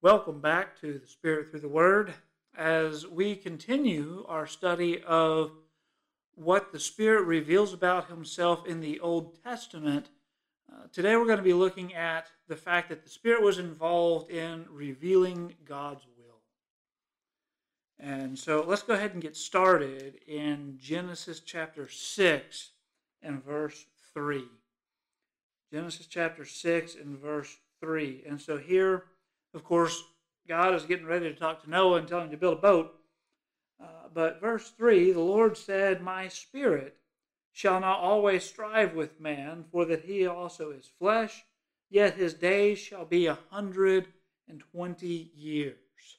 Welcome back to the Spirit through the Word as we continue our study of what the Spirit reveals about Himself in the Old Testament. Today we're going to be looking at the fact that the Spirit was involved in revealing God's will. And so let's go ahead and get started in Genesis chapter 6 and verse 3. Genesis chapter 6 and verse 3. And so here, of course, God is getting ready to talk to Noah and tell him to build a boat. But verse 3, the Lord said, "My spirit shall not always strive with man, for that he also is flesh, yet his days shall be 120 years."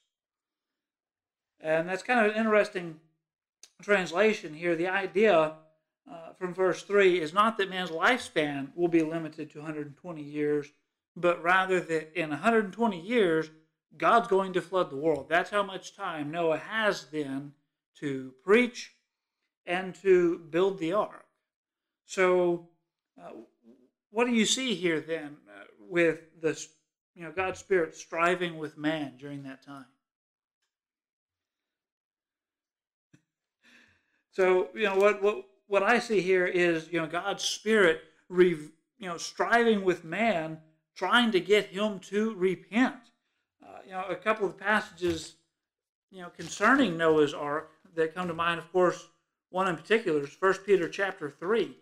And that's kind of an interesting translation here. The idea from verse 3 is not that man's lifespan will be limited to 120 years, but rather that in 120 years, God's going to flood the world. That's how much time Noah has then to preach and to build the ark. So, what do you see here then with this, God's Spirit striving with man during that time? So, what I see here is, God's Spirit, striving with man, trying to get him to repent. A couple of passages, concerning Noah's Ark that come to mind, of course, one in particular is 1 Peter chapter 3.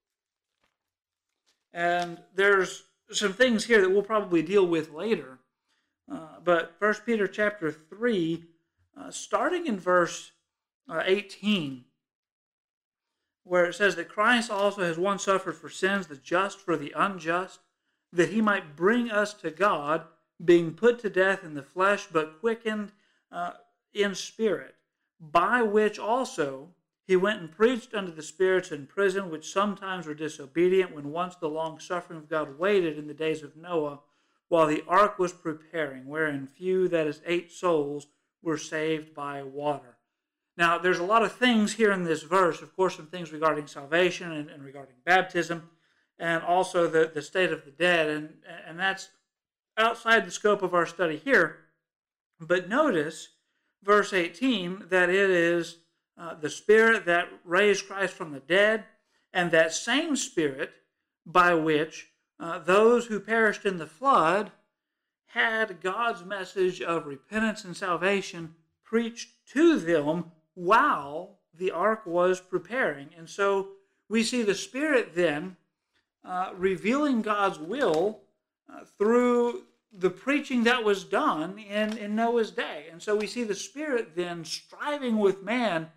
And there's some things here that we'll probably deal with later. But 1 Peter chapter 3, starting in verse 18, where it says that Christ also has once suffered for sins, the just for the unjust, that he might bring us to God, being put to death in the flesh, but quickened in spirit, by which also he went and preached unto the spirits in prison, which sometimes were disobedient, when once the long suffering of God waited in the days of Noah, while the ark was preparing, wherein few, that is 8 souls, were saved by water. Now, there's a lot of things here in this verse, of course, some things regarding salvation and regarding baptism, and also the state of the dead, and that's outside the scope of our study here. But notice, verse 18, that it is the Spirit that raised Christ from the dead, and that same Spirit by which those who perished in the flood had God's message of repentance and salvation preached to them while the ark was preparing. And so we see the Spirit then revealing God's will through the preaching that was done in Noah's day. And so we see the Spirit then striving with man,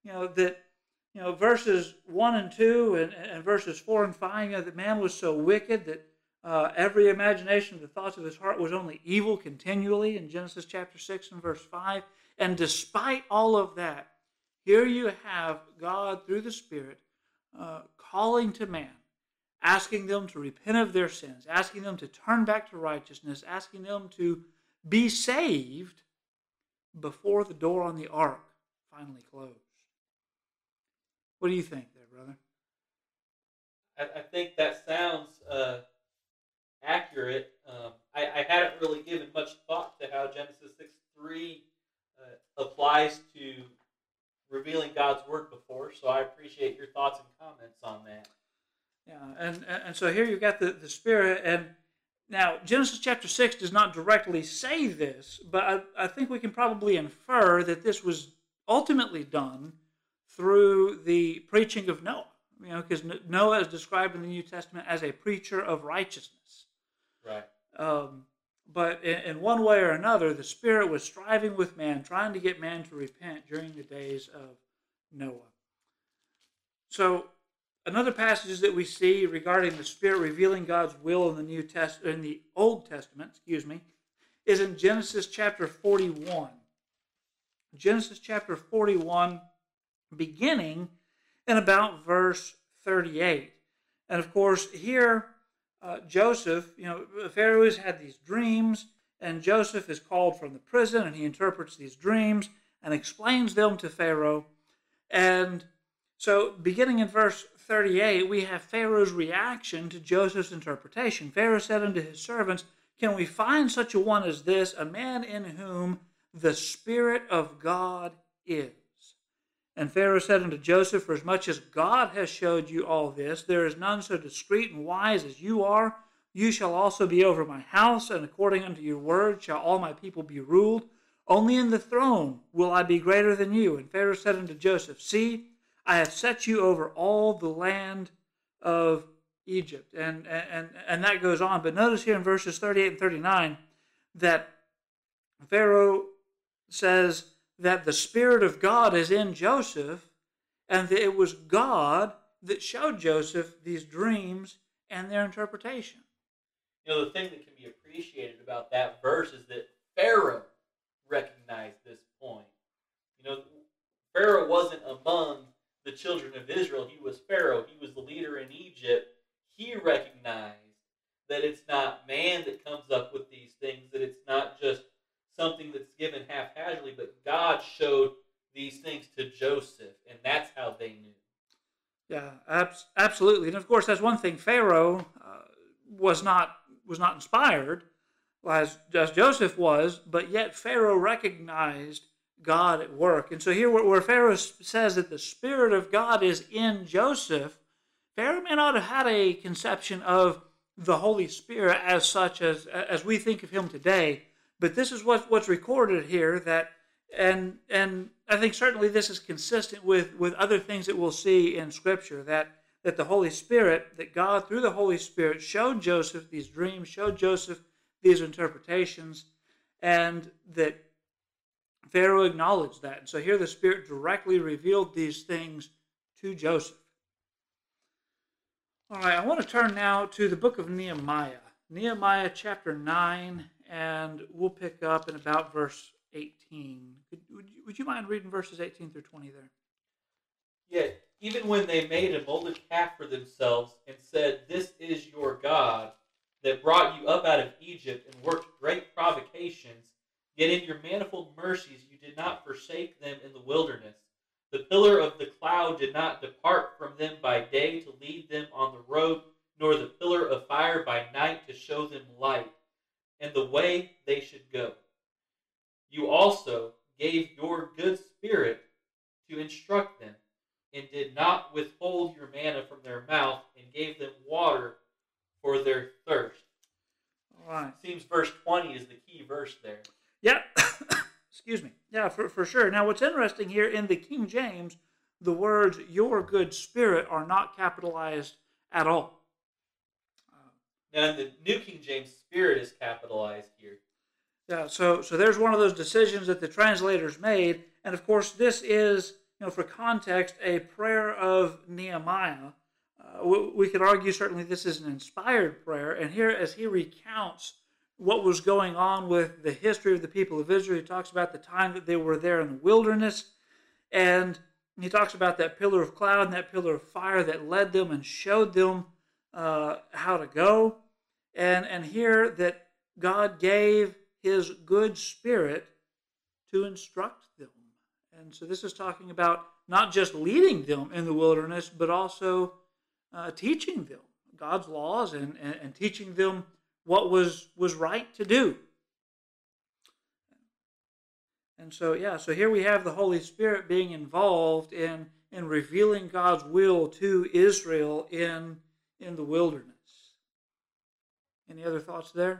verses 1 and 2 and verses 4 and 5, that man was so wicked that every imagination of the thoughts of his heart was only evil continually in Genesis chapter 6 and verse 5. And despite all of that, here you have God through the Spirit calling to man, asking them to repent of their sins, asking them to turn back to righteousness, asking them to be saved before the door on the ark finally closed. What do you think there, brother? I think that sounds accurate. I hadn't really given much thought to how Genesis 6:3 applies to revealing God's Word before, so I appreciate your thoughts and comments on that. Yeah, and so here you've got the Spirit, and now Genesis chapter 6 does not directly say this, but I think we can probably infer that this was ultimately done through the preaching of Noah, because Noah is described in the New Testament as a preacher of righteousness. Right. But in one way or another, the Spirit was striving with man, trying to get man to repent during the days of Noah. So, another passage that we see regarding the Spirit revealing God's will in the Old Testament, is in Genesis chapter 41. Genesis chapter 41, beginning in about verse 38. And of course, here Joseph, Pharaoh has had these dreams, and Joseph is called from the prison, and he interprets these dreams and explains them to Pharaoh. And so, beginning in verse 38, we have Pharaoh's reaction to Joseph's interpretation. Pharaoh said unto his servants, can we find such a one as this, a man in whom the Spirit of God is? And Pharaoh said unto Joseph, For as much as God has showed you all this, there is none so discreet and wise as you are. You shall also be over my house, and according unto your word shall all my people be ruled. Only in the throne will I be greater than you. And Pharaoh said unto Joseph, See, I have set you over all the land of Egypt. And that goes on. But notice here in verses 38 and 39 that Pharaoh says that the Spirit of God is in Joseph, and that it was God that showed Joseph these dreams and their interpretation. You know, the thing that can be appreciated about that verse is that Pharaoh recognized this point. You know, Pharaoh wasn't among the children of Israel. He was Pharaoh. He was the leader in Egypt. He recognized that it's not man that comes up with these things, that it's not just something that's given haphazardly, but God showed these things to Joseph, and that's how they knew. Yeah, absolutely. And of course, that's one thing. Pharaoh was not inspired, as Joseph was, but yet Pharaoh recognized God at work. And so here where Pharaoh says that the Spirit of God is in Joseph, Pharaoh may not have had a conception of the Holy Spirit as such as we think of him today, but this is what's recorded here, that and I think certainly this is consistent with other things that we'll see in Scripture, that the Holy Spirit, that God through the Holy Spirit showed Joseph these dreams, showed Joseph these interpretations, and that Pharaoh acknowledged that. And so here the Spirit directly revealed these things to Joseph. All right, I want to turn now to the book of Nehemiah. Nehemiah chapter 9, and we'll pick up in about verse 18. Would you mind reading verses 18 through 20 there? Yeah, even when they made a molded calf for themselves and said, This is your God that brought you up out of Egypt and worked great provocations, yet in your manifold mercies you did not forsake them in the wilderness. The pillar of the cloud did not depart from them by day to lead them on the road, nor the pillar of fire by night to show them light, and the way they should go. You also gave your good spirit to instruct them, and did not withhold your manna from their mouth, and gave them water for their thirst. All right. Seems verse 20 is the key verse there. Yeah. Excuse me. Yeah, for sure. Now, what's interesting here, in the King James, the words "your good spirit" are not capitalized at all. Now, in the New King James, spirit is capitalized here. Yeah, so there's one of those decisions that the translators made, and of course, this is, for context, a prayer of Nehemiah. We could argue certainly this is an inspired prayer, and here, as he recounts what was going on with the history of the people of Israel, he talks about the time that they were there in the wilderness, and he talks about that pillar of cloud and that pillar of fire that led them and showed them how to go, and here that God gave his good spirit to instruct them. And so this is talking about not just leading them in the wilderness, but also teaching them God's laws and teaching them what was right to do. And so, so here we have the Holy Spirit being involved in revealing God's will to Israel in the wilderness. Any other thoughts there?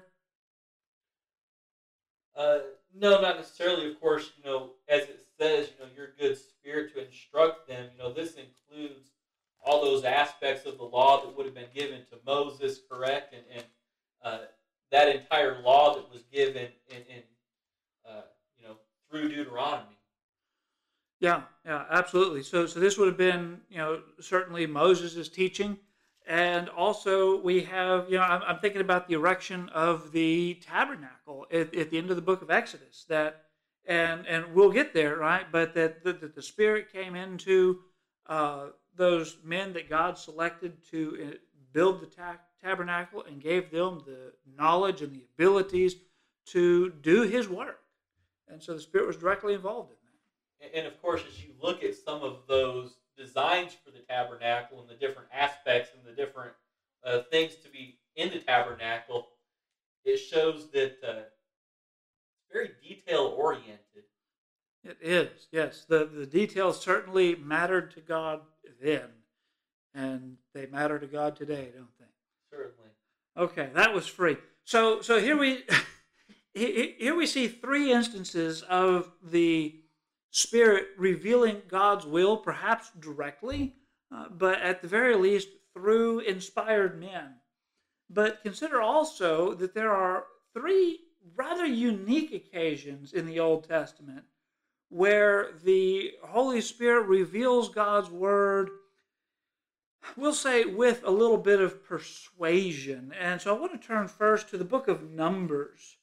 No, not necessarily. Of course, as it says, your good spirit to instruct them. This includes all those aspects of the law that would have been given to Moses, correct? And that entire law that was given in through Deuteronomy. Yeah, absolutely. So this would have been, certainly Moses' teaching. And also we have, I'm thinking about the erection of the tabernacle at the end of the book of Exodus. That, and we'll get there, right? But that the Spirit came into those men that God selected to build the tabernacle and gave them the knowledge and the abilities to do His work. And so the Spirit was directly involved in that. And of course, as you look at some of those designs for the tabernacle and the different aspects and the different things to be in the tabernacle, it shows that it's very detail oriented. It is, yes. The details certainly mattered to God then, and they matter to God today, don't they? Certainly. Okay, that was free. So here we here we see three instances of the Spirit revealing God's will, perhaps directly, but at the very least through inspired men. But consider also that there are three rather unique occasions in the Old Testament where the Holy Spirit reveals God's Word, we'll say, with a little bit of persuasion. And so I want to turn first to the book of Numbers.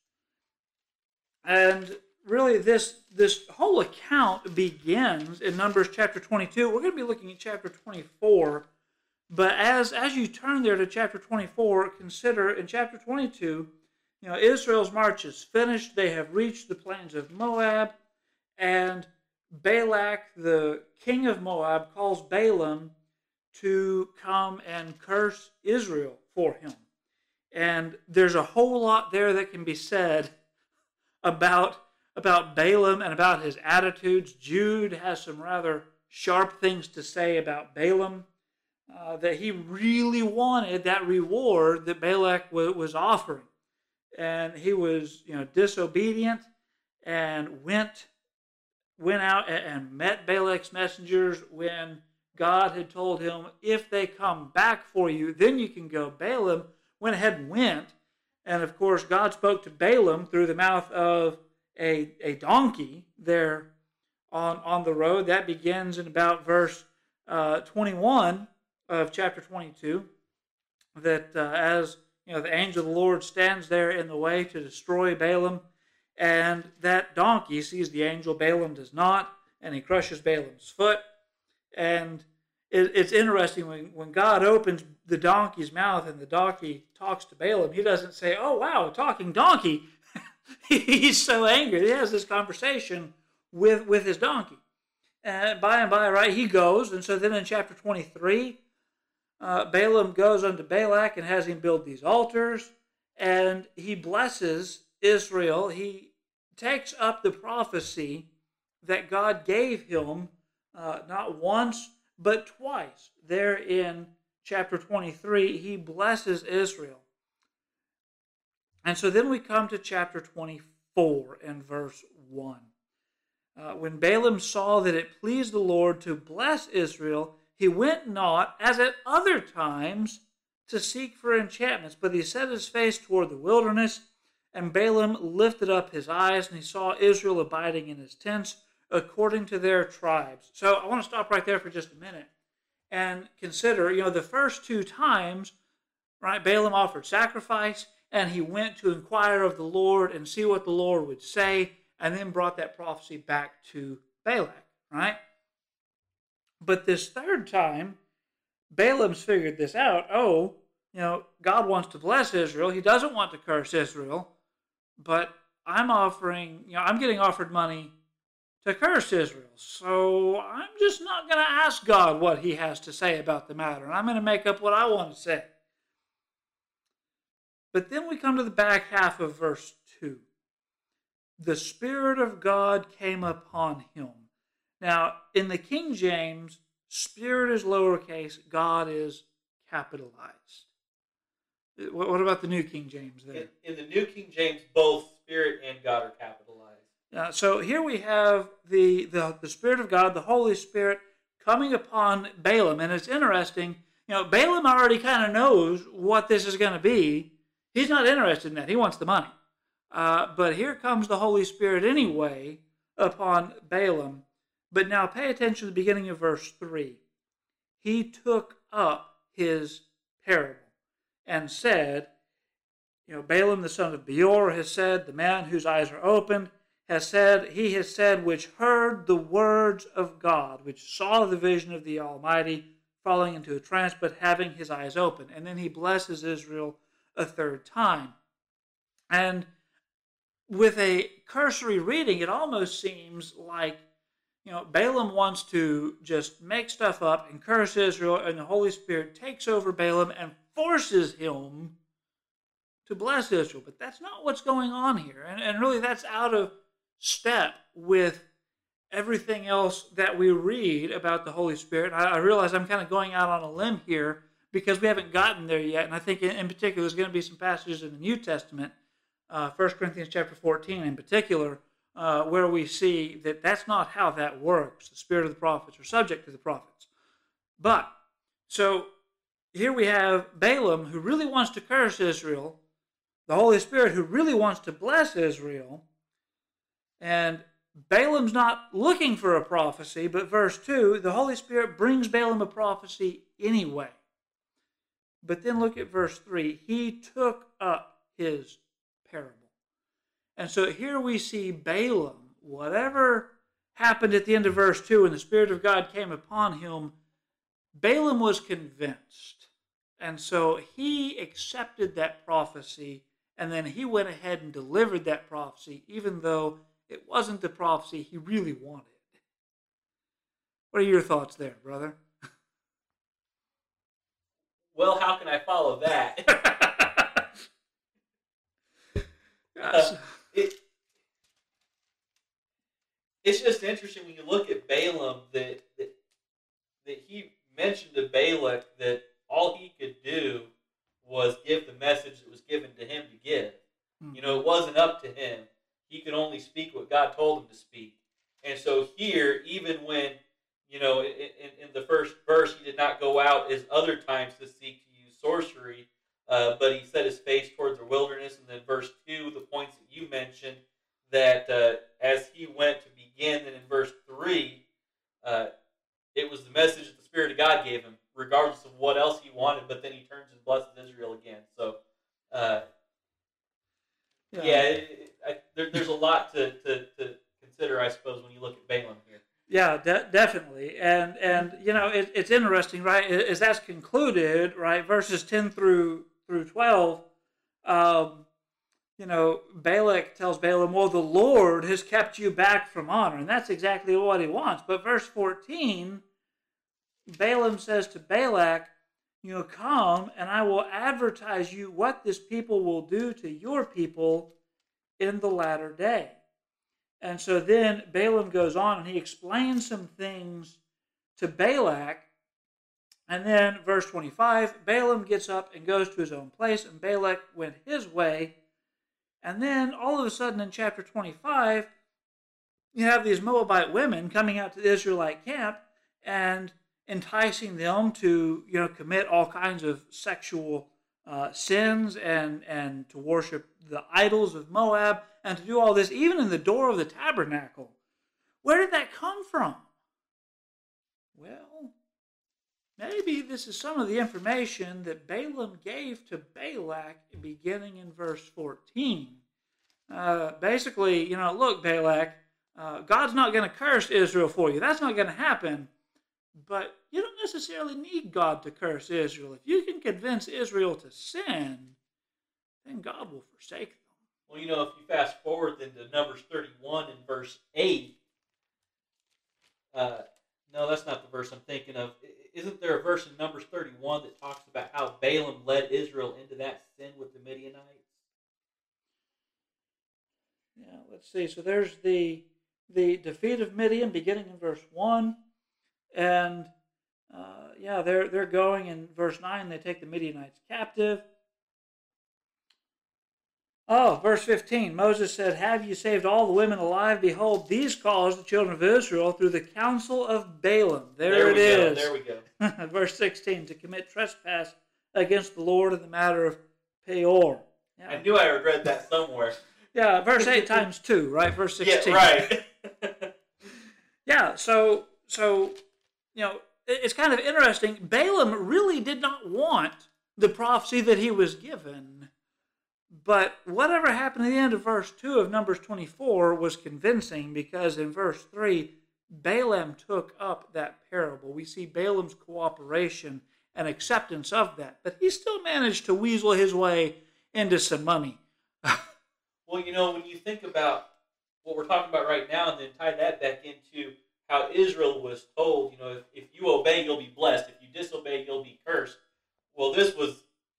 And really, this whole account begins in Numbers chapter 22. We're going to be looking at chapter 24. But as you turn there to chapter 24, consider in chapter 22, Israel's march is finished. They have reached the plains of Moab. And Balak, the king of Moab, calls Balaam to come and curse Israel for him. And there's a whole lot there that can be said about Balaam and about his attitudes. Jude has some rather sharp things to say about Balaam, that he really wanted that reward that Balak was offering. And he was disobedient and went out and met Balak's messengers when God had told him, if they come back for you, then you can go. Balaam went ahead and went. And of course, God spoke to Balaam through the mouth of a donkey there on the road. That begins in about verse 21 of chapter 22. That as the angel of the Lord stands there in the way to destroy Balaam, and that donkey sees the angel, Balaam does not, and he crushes Balaam's foot. And it's interesting, when God opens the donkey's mouth and the donkey talks to Balaam, he doesn't say, oh, wow, a talking donkey. He's so angry. He has this conversation with his donkey. And by, right, he goes. And so then in chapter 23, Balaam goes unto Balak and has him build these altars. And he blesses Israel. He takes up the prophecy that God gave him not once but twice. There in chapter 23, he blesses Israel. And so then we come to chapter 24 and verse 1. When Balaam saw that it pleased the Lord to bless Israel, he went not, as at other times, to seek for enchantments, but he set his face toward the wilderness. And Balaam lifted up his eyes, and he saw Israel abiding in his tents, according to their tribes. So I want to stop right there for just a minute and consider, the first two times, right, Balaam offered sacrifice, and he went to inquire of the Lord and see what the Lord would say, and then brought that prophecy back to Balak, right? But this third time, Balaam's figured this out. Oh, God wants to bless Israel. He doesn't want to curse Israel. But I'm getting offered money to curse Israel. So I'm just not going to ask God what he has to say about the matter. And I'm going to make up what I want to say. But then we come to the back half of verse 2. The Spirit of God came upon him. Now, in the King James, Spirit is lowercase, God is capitalized. What about the New King James there? In the New King James, both Spirit and God are capitalized. So here we have the Spirit of God, the Holy Spirit, coming upon Balaam. And it's interesting, Balaam already kind of knows what this is going to be. He's not interested in that. He wants the money. But here comes the Holy Spirit anyway upon Balaam. But now pay attention to the beginning of verse 3. He took up his parable and said, Balaam the son of Beor has said, the man whose eyes are opened, he has said, which heard the words of God, which saw the vision of the Almighty, falling into a trance, but having his eyes open. And then he blesses Israel a third time. And with a cursory reading, it almost seems like, Balaam wants to just make stuff up and curse Israel, and the Holy Spirit takes over Balaam and forces him to bless Israel. But that's not what's going on here. And really, that's out of step with everything else that we read about the Holy Spirit. I realize I'm kind of going out on a limb here because we haven't gotten there yet. And I think in particular, there's going to be some passages in the New Testament, 1 Corinthians chapter 14 in particular, where we see that that's not how that works. The spirit of the prophets are subject to the prophets. But, so here we have Balaam, who really wants to curse Israel, the Holy Spirit, who really wants to bless Israel, and Balaam's not looking for a prophecy, but verse 2, the Holy Spirit brings Balaam a prophecy anyway. But then look at verse 3. He took up his parable. And so here we see Balaam, whatever happened at the end of verse 2 when the Spirit of God came upon him, Balaam was convinced. And so he accepted that prophecy, and then he went ahead and delivered that prophecy, even though it wasn't the prophecy he really wanted. What are your thoughts there, brother? Well, how can I follow that? It's just interesting when you look at Balaam that he mentioned to Balak that all he could do was give the message that was given to him to give. Mm-hmm. You know, it wasn't up to him. He could only speak what God told him to speak. And so here, even when, you know, in the first verse, he did not go out as other times to seek to use sorcery, but he set his face towards the wilderness. And then verse 2, the points that you mentioned, that as he went to begin, then in verse 3, it was the message that the Spirit of God gave him, regardless of what else he wanted, but then he turns and blesses Israel again. So, there's a lot to consider, I suppose, when you look at Balaam here. Yeah, definitely. And you know, it's interesting, right? As that's concluded, right, verses 10 through 12, you know, Balak tells Balaam, well, the Lord has kept you back from honor. And that's exactly what he wants. But verse 14, Balaam says to Balak, you know, come and I will advertise you what this people will do to your people in the latter day. And so then Balaam goes on and he explains some things to Balak. And then verse 25, Balaam gets up and goes to his own place, and Balak went his way. And then all of a sudden in chapter 25, you have these Moabite women coming out to the Israelite camp and enticing them to, you know, commit all kinds of sexual sins and to worship the idols of Moab and to do all this even in the door of the tabernacle. Where did that come from? Well, maybe this is some of the information that Balaam gave to Balak beginning in verse 14. Basically, you know, look, Balak, God's not going to curse Israel for you. That's not going to happen. But you don't necessarily need God to curse Israel. If you can convince Israel to sin, then God will forsake them. Well, you know, if you fast forward then to Numbers 31 and verse 8, no, that's not the verse I'm thinking of. Isn't there a verse in Numbers 31 that talks about how Balaam led Israel into that sin with the Midianites? Yeah, let's see. So there's the defeat of Midian beginning in verse 1. And, they're going in verse 9. They take the Midianites captive. Oh, verse 15. Moses said, have you saved all the women alive? Behold, these caused the children of Israel through the counsel of Balaam. There it is. There we go. Verse 16. To commit trespass against the Lord in the matter of Peor. Yeah. I knew I had read that somewhere. Yeah, verse 8 times 2, right? Verse 16. Yeah, right. Yeah, so you know, it's kind of interesting. Balaam really did not want the prophecy that he was given. But whatever happened at the end of verse 2 of Numbers 24 was convincing, because in verse 3, Balaam took up that parable. We see Balaam's cooperation and acceptance of that. But he still managed to weasel his way into some money. Well, you know, when you think about what we're talking about right now and then tie that back into how Israel was told, you know, if you obey, you'll be blessed. If you disobey, you'll be cursed. Well, this was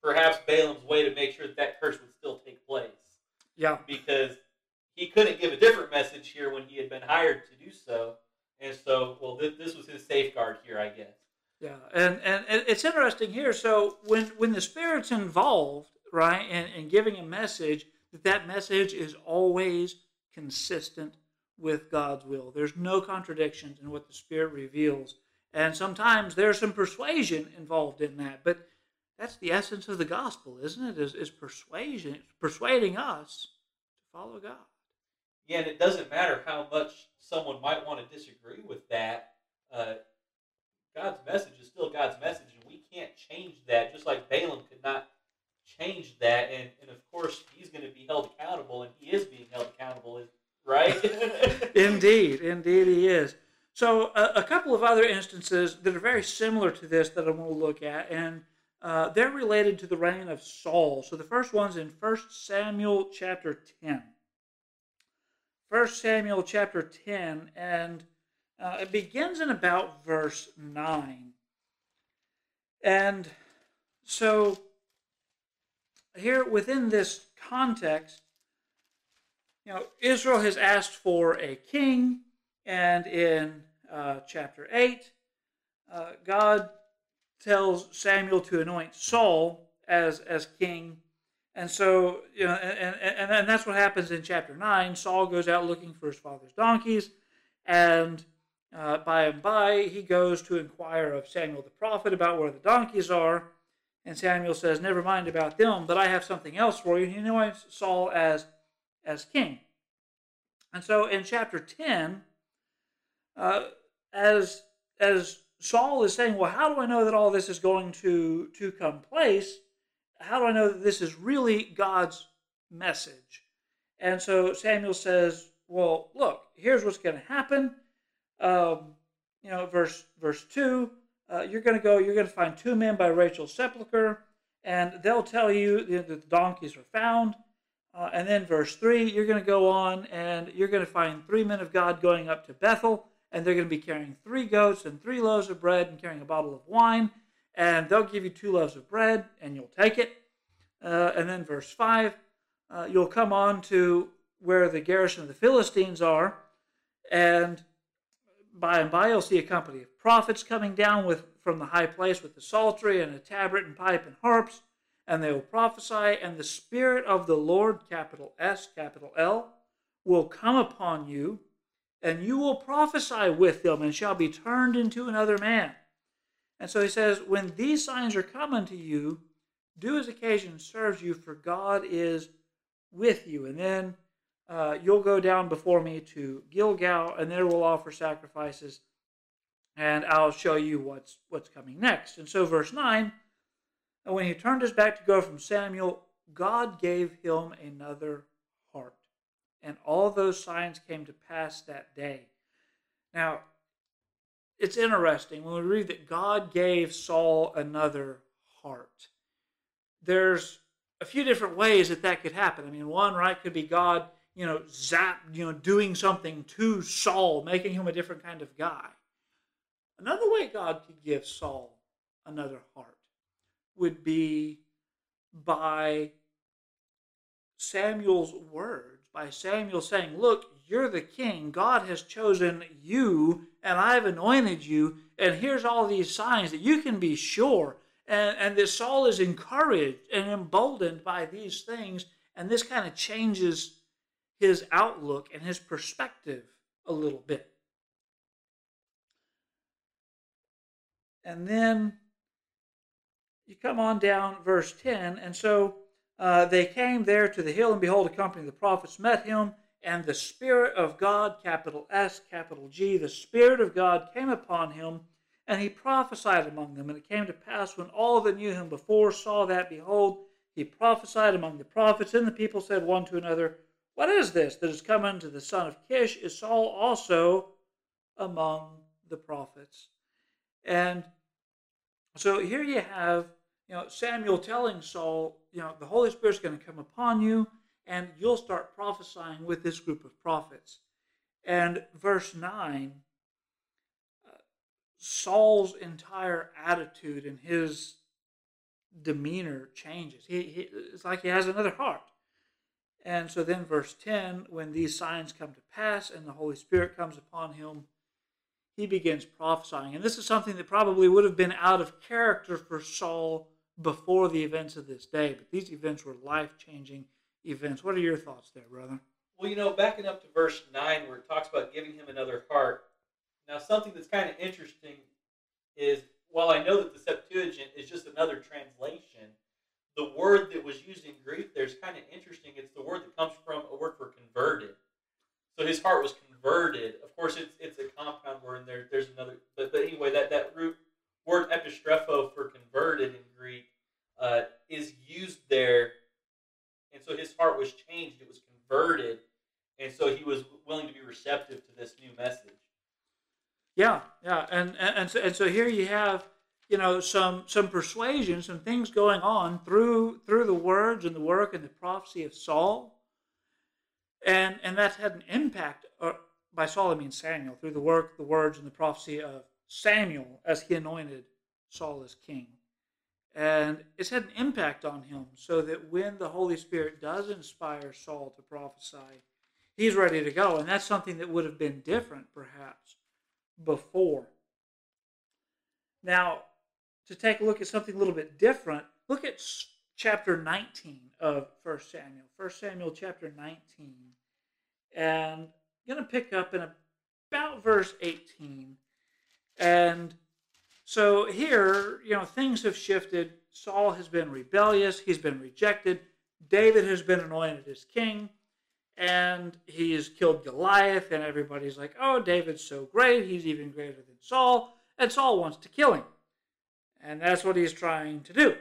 perhaps Balaam's way to make sure that curse would still take place. Yeah. Because he couldn't give a different message here when he had been hired to do so. And so, well, this was his safeguard here, I guess. Yeah, and it's interesting here. So when the Spirit's involved, right, in giving a message, that message is always consistent with God's will. There's no contradictions in what the Spirit reveals. And sometimes there's some persuasion involved in that. But that's the essence of the gospel, isn't it? Is persuasion, persuading us to follow God. Yeah, and it doesn't matter how much someone might want to disagree with that. God's message is still God's message, and we can't change that, just like Balaam could not change that. And of course, he's going to be held accountable, and he is being held accountable, right? Indeed he is. So a couple of other instances that are very similar to this that I'm going to look at, and they're related to the reign of Saul. So the first one's in 1 Samuel chapter 10. 1 Samuel chapter 10, and it begins in about verse 9. And so here within this context, Israel has asked for a king, and in chapter 8, God tells Samuel to anoint Saul as king. And so, and that's what happens in chapter 9. Saul goes out looking for his father's donkeys, and by and by, he goes to inquire of Samuel the prophet about where the donkeys are. And Samuel says, never mind about them, but I have something else for you. He anoints Saul as king. And so in chapter 10, as Saul is saying, well, how do I know that all this is going to come place? How do I know that this is really God's message? And so Samuel says, well, look, here's what's going to happen. Verse 2, you're going to find 2 men by Rachel's sepulcher, and they'll tell you that the donkeys are found. And then verse 3, you're going to go on, and you're going to find 3 men of God going up to Bethel, and they're going to be carrying 3 goats and 3 loaves of bread and carrying a bottle of wine, and they'll give you 2 loaves of bread, and you'll take it. And then verse 5, you'll come on to where the garrison of the Philistines are, and by you'll see a company of prophets coming down from the high place with the psaltery and a tabret and pipe and harps, and they will prophesy, and the Spirit of the Lord, capital S, capital L, will come upon you, and you will prophesy with them, and shall be turned into another man. And so he says, when these signs are coming to you, do as occasion serves you, for God is with you. And then you'll go down before me to Gilgal, and there we'll offer sacrifices, and I'll show you what's coming next. And so verse 9, and when he turned his back to go from Samuel, God gave him another heart. And all those signs came to pass that day. Now, it's interesting when we read that God gave Saul another heart. There's a few different ways that could happen. I mean, one, right, could be God, doing something to Saul, making him a different kind of guy. Another way God could give Saul another heart would be by Samuel's words, by Samuel saying, look, you're the king. God has chosen you, and I've anointed you, and here's all these signs that you can be sure. And that Saul is encouraged and emboldened by these things, and this kind of changes his outlook and his perspective a little bit. And then you come on down, verse 10, and so they came there to the hill, and behold, a company of the prophets met him, and the Spirit of God, capital S, capital G, the Spirit of God came upon him, and he prophesied among them. And it came to pass, when all that knew him before saw that, behold, he prophesied among the prophets. And the people said one to another, what is this that is come unto the son of Kish? Is Saul also among the prophets? And so here you have, Samuel telling Saul, the Holy Spirit's going to come upon you, and you'll start prophesying with this group of prophets. And verse 9, Saul's entire attitude and his demeanor changes. It's like he has another heart. And so then verse 10, when these signs come to pass and the Holy Spirit comes upon him, he begins prophesying. And this is something that probably would have been out of character for Saul before the events of this day. But these events were life-changing events. What are your thoughts there, brother? Well, backing up to verse 9 where it talks about giving him another heart. Now, something that's kind of interesting is, while I know that the Septuagint is just another translation, the word that was used in Greek there is kind of interesting. It's the word that comes from a word for converted. So his heart was converted. Of course, it's a compound word, and there's another. But anyway, that root word epistrepho for converted in Greek is used there. And so his heart was changed. It was converted. And so he was willing to be receptive to this new message. Yeah. And so here you have, some persuasion, some things going on through the words and the work and the prophecy of Saul. And that's had an impact, by Saul I mean Samuel, through the work, the words, and the prophecy of Samuel as he anointed Saul as king. And it's had an impact on him so that when the Holy Spirit does inspire Saul to prophesy, he's ready to go. And that's something that would have been different, perhaps, before. Now, to take a look at something a little bit different, look at chapter 19 of 1 Samuel. 1 Samuel chapter 19. And I'm going to pick up in about verse 18. And so here, things have shifted. Saul has been rebellious. He's been rejected. David has been anointed as king. And he has killed Goliath. And everybody's like, oh, David's so great. He's even greater than Saul. And Saul wants to kill him. And that's what he's trying to do.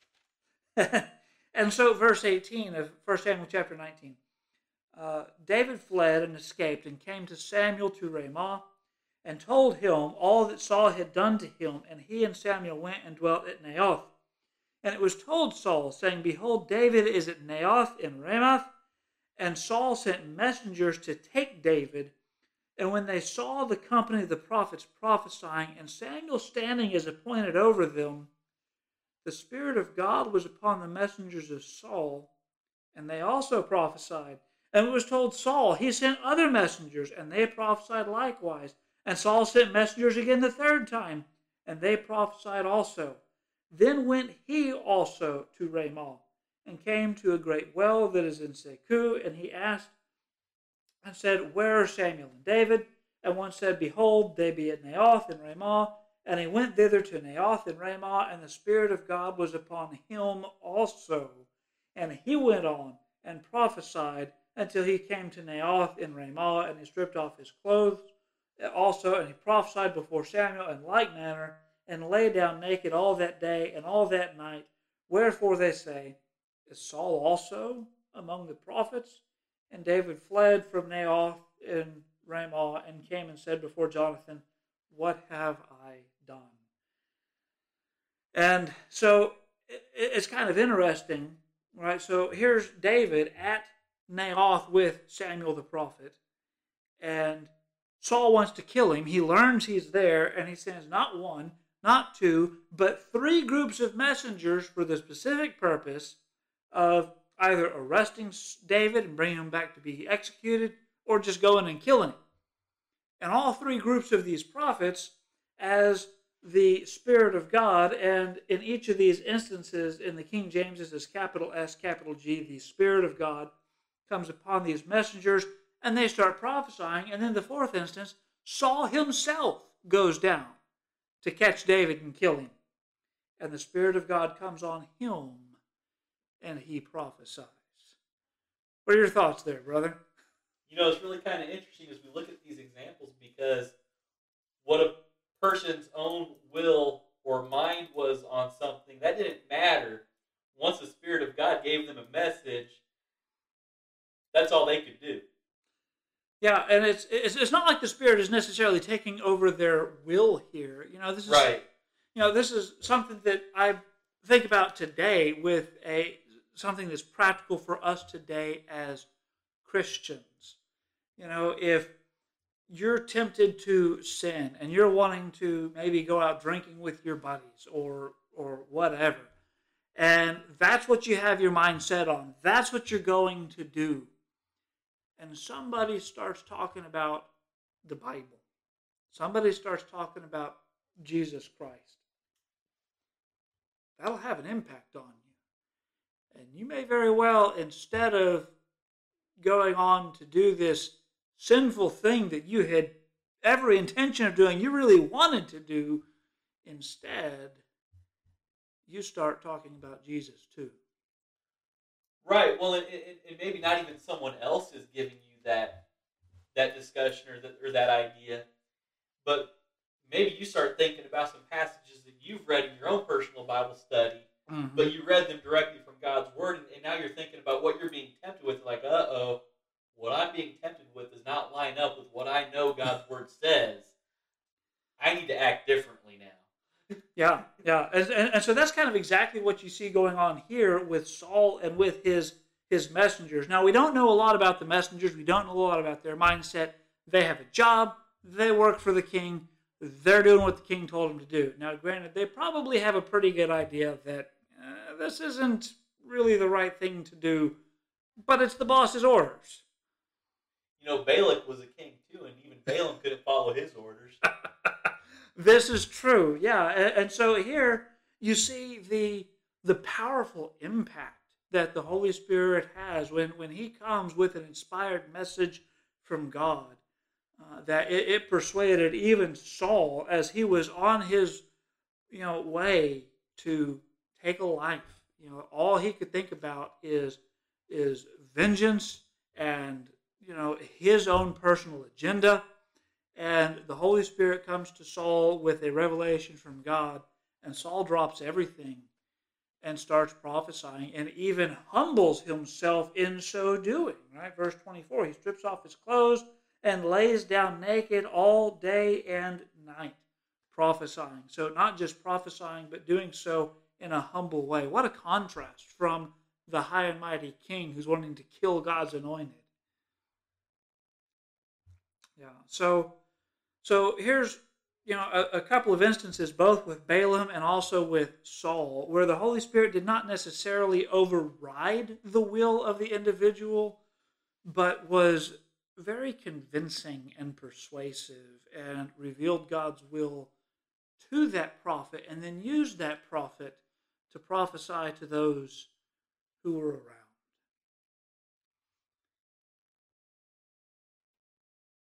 And so verse 18 of 1 Samuel chapter 19. David fled and escaped and came to Samuel to Ramah and told him all that Saul had done to him. And he and Samuel went and dwelt at Naioth. And it was told Saul, saying, behold, David is at Naioth in Ramoth. And Saul sent messengers to take David. And when they saw the company of the prophets prophesying, and Samuel standing as appointed over them, the Spirit of God was upon the messengers of Saul, and they also prophesied. And it was told Saul, he sent other messengers, and they prophesied likewise. And Saul sent messengers again the third time, and they prophesied also. Then went he also to Ramah, and came to a great well that is in Seku, and he asked, and said, where are Samuel and David? And one said, behold, they be at Naioth in Ramah. And he went thither to Naioth in Ramah, and the Spirit of God was upon him also. And he went on and prophesied until he came to Naioth in Ramah, and he stripped off his clothes also, and he prophesied before Samuel in like manner, and lay down naked all that day and all that night. Wherefore they say, is Saul also among the prophets? And David fled from Naioth in Ramah and came and said before Jonathan, what have I done? And so it's kind of interesting, right? So here's David at Naioth with Samuel the prophet, and Saul wants to kill him. He learns he's there, and he sends not one, not two, but 3 groups of messengers for the specific purpose of either arresting David and bringing him back to be executed, or just going and killing him. And all 3 groups of these prophets, as the Spirit of God, and in each of these instances, in the King James, it is capital S, capital G, the Spirit of God comes upon these messengers, and they start prophesying. And then the 4th instance, Saul himself goes down to catch David and kill him. And the Spirit of God comes on him, and he prophesies. What are your thoughts there, brother? It's really kind of interesting as we look at these examples, because what a person's own will or mind was on something, that didn't matter. Once the Spirit of God gave them a message, that's all they could do. Yeah, and it's not like the Spirit is necessarily taking over their will here. This is right. This is something that I think about today with something that's practical for us today as Christians. If you're tempted to sin and you're wanting to maybe go out drinking with your buddies or whatever, And that's what you have your mind set on. That's what you're going to do. And somebody starts talking about the Bible. Somebody starts talking about Jesus Christ. That'll have an impact on you. And you may very well, instead of going on to do this sinful thing that you had every intention of doing, you really wanted to do, instead, you start talking about Jesus too. Right. Well, and maybe not even someone else is giving you that discussion or that idea, but maybe you start thinking about some passages that you've read in your own personal Bible study, but you read them directly from God's Word, and now you're thinking about what you're being tempted with. Like, what I'm being tempted with does not line up with what I know God's Word says. I need to act differently now. Yeah. And so that's kind of exactly what you see going on here with Saul and with his messengers. Now, we don't know a lot about the messengers. We don't know a lot about their mindset. They have a job. They work for the king. They're doing what the king told them to do. Now, granted, they probably have a pretty good idea that this isn't really the right thing to do, but it's the boss's orders. You know, Balak was a king too, and even Balaam couldn't follow his orders. This is true, yeah. And so here you see the powerful impact that the Holy Spirit has when He comes with an inspired message from God. That it persuaded even Saul as he was on his way to take a life. All he could think about is vengeance and his own personal agenda. And the Holy Spirit comes to Saul with a revelation from God, and Saul drops everything and starts prophesying and even humbles himself in so doing. Right? Verse 24, he strips off his clothes and lays down naked all day and night, prophesying. So not just prophesying, but doing so in a humble way. What a contrast from the high and mighty king who's wanting to kill God's anointed. Yeah, so here's a couple of instances, both with Balaam and also with Saul, where the Holy Spirit did not necessarily override the will of the individual, but was very convincing and persuasive and revealed God's will to that prophet and then used that prophet to prophesy to those who were around.